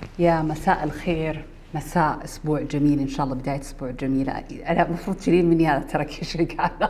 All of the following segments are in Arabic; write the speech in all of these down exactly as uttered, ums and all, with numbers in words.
يا مساء الخير، مساء اسبوع جميل ان شاء الله، بدايه اسبوع جميله. انا المفروض تشيلين مني هذا، ترى كل شيء قاعد.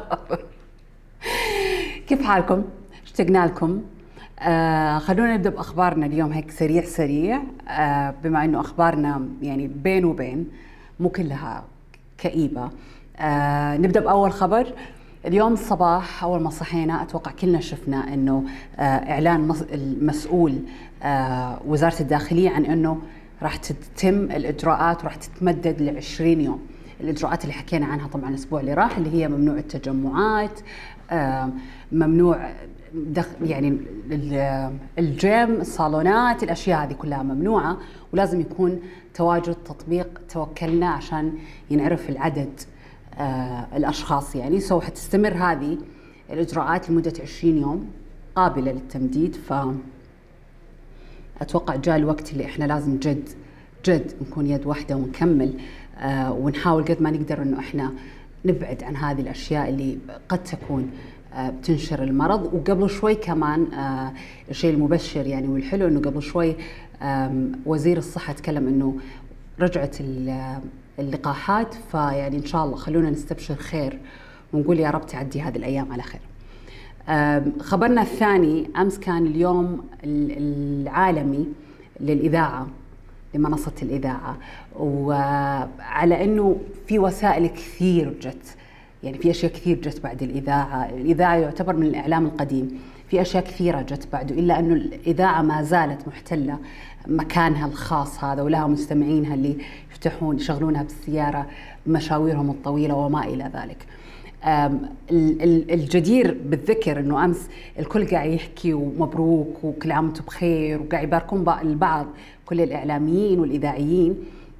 كيف حالكم؟ اشتقنا لكم. آه خلونا نبدا باخبارنا اليوم هيك سريع سريع. آه بما انه اخبارنا يعني بين وبين، مو كلها كئيبه. آه نبدا باول خبر. اليوم الصباح اول ما صحينا اتوقع كلنا شفنا انه آه اعلان المسؤول آه وزاره الداخليه عن انه راح تتم الاجراءات وراح تتمدد ل عشرين يوم. الاجراءات اللي حكينا عنها طبعا الاسبوع اللي راح، اللي هي ممنوع التجمعات، آه ممنوع دخ يعني الجيم، الصالونات، الاشياء هذه كلها ممنوعه، ولازم يكون تواجد تطبيق توكلنا عشان ينعرف العدد، آه الاشخاص يعني. سو حتستمر هذه الاجراءات لمده عشرين يوم قابله للتمديد. ف اتوقع جاء الوقت اللي احنا لازم جد جد نكون يد واحده ونكمل، آه ونحاول قد ما نقدر انه احنا نبعد عن هذه الاشياء اللي قد تكون آه بتنشر المرض. وقبل شوي كمان آه الشيء المبشر يعني والحلو انه قبل شوي آه وزير الصحه تكلم انه رجعت اللقاحات، فيعني ان شاء الله خلونا نستبشر خير ونقول يا رب تعدي هذه الايام على خير. خبرنا الثاني، أمس كان اليوم العالمي للإذاعة، لمنصة الإذاعة، وعلى أنه في وسائل كثير جت، يعني في أشياء كثير جت بعد الإذاعة. الإذاعة يعتبر من الإعلام القديم، في أشياء كثيرة جت بعده، إلا أنه الإذاعة ما زالت محتلة مكانها الخاص هذا، ولها مستمعينها اللي يفتحون يشغلونها بالسيارة بمشاويرهم الطويلة وما إلى ذلك. الجدير بالذكر انه امس الكل قاعد يحكي ومبروك وكل عام وانتم بخير، وقاعد يباركون البعض كل الاعلاميين والاذاعيين.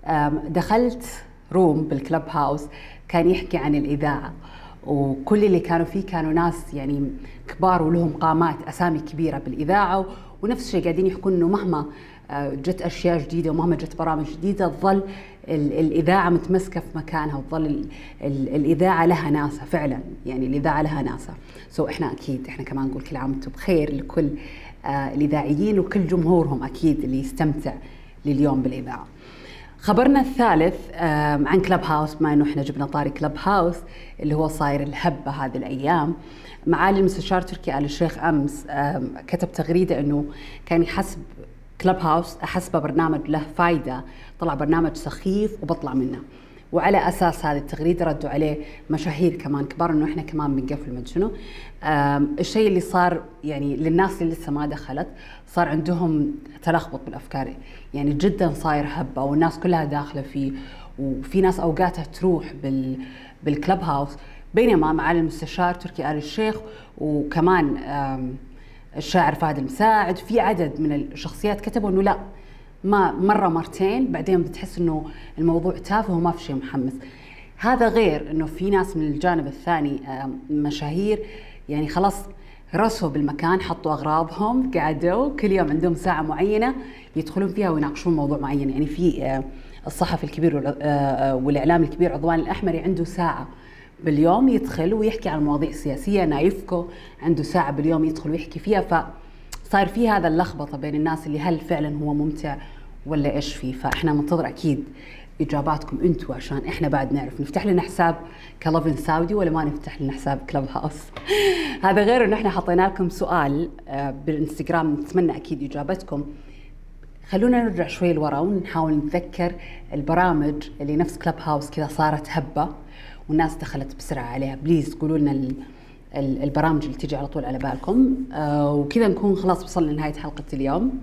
دخلت روم بالكلب هاوس كان يحكي عن الاذاعه، وكل اللي كانوا فيه كانوا ناس يعني كبار ولهم قامات، اسامي كبيره بالاذاعه، ونفس الشيء قاعدين يحكون انه مهما جت اشياء جديده ومهما جت برامج جديده تظل الاذاعه متمسكه في مكانها، وتظل الاذاعه لها ناسها فعلا، يعني الاذاعه لها ناسها. سو احنا اكيد احنا كمان نقول كل عام وانتم بخير لكل آه الاذاعيين وكل جمهورهم اكيد اللي يستمتع لليوم بالاذاعه. خبرنا الثالث آه عن كلب هاوس، بما انه احنا جبنا طاري كلب هاوس اللي هو صاير الهبه هذه الايام. معالي المستشار تركي آل الشيخ امس آه كتب تغريده انه كان يحسب كلب هاوس أحسبه برنامج له فايدة، طلع برنامج سخيف وبطلع منه. وعلى أساس هذه التغريدة ردوا عليه مشاهير كمان كبار إنه إحنا كمان بنقفل من شنو. الشيء اللي صار يعني للناس اللي لسه ما دخلت، صار عندهم تلخبط بالأفكار، يعني جدا صاير هبة والناس كلها داخلة فيه، وفي ناس أوقاتها تروح بال بالكلب هاوس. بينما معالي المستشار تركي آل الشيخ وكمان الشاعر فهد المساعد، في عدد من الشخصيات كتبوا انه لا، ما مره مرتين بعدين بتحس انه الموضوع تافه وما في شيء محمس. هذا غير انه في ناس من الجانب الثاني مشاهير يعني خلاص رسوا بالمكان، حطوا اغراضهم، قعدوا كل يوم عندهم ساعه معينه يدخلون فيها ويناقشون موضوع معين. يعني في الصحفي الكبير والاعلام الكبير عضوان الاحمري عنده ساعه باليوم يدخل ويحكي عن مواضيع سياسية. نايفكو عنده ساعة باليوم يدخل ويحكي فيها. فصار في هذا اللخبطة بين الناس اللي هل فعلا هو ممتع ولا إيش فيه. فإحنا ننتظر أكيد إجاباتكم أنتوا عشان إحنا بعد نعرف نفتح لنا حساب كلوفن ساودي ولا ما نفتح لنا حساب كلب هاوس. هذا غير إنه إحنا حطينا لكم سؤال بالإنستغرام، نتمنى أكيد إجابتكم. خلونا نرجع شوي لورا ونحاول نتذكر البرامج اللي نفس كلب هاوس كذا صارت هبة والناس دخلت بسرعة عليها. بليز قولوا لنا البرامج اللي تيجي على طول على بالكم. آه وكذا نكون خلاص وصلنا لنهاية حلقة اليوم.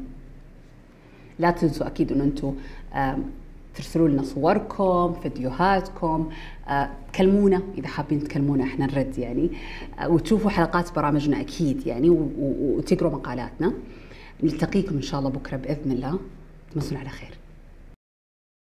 لا تنسوا أكيد أنه أنتم آه ترسلوا لنا صوركم، فيديوهاتكم، آه كلمونا إذا حابين تكلمونا إحنا نرد يعني، آه وتشوفوا حلقات برامجنا أكيد يعني، وتقروا مقالاتنا. نلتقيكم إن شاء الله بكرة بإذن الله. تمسون على خير.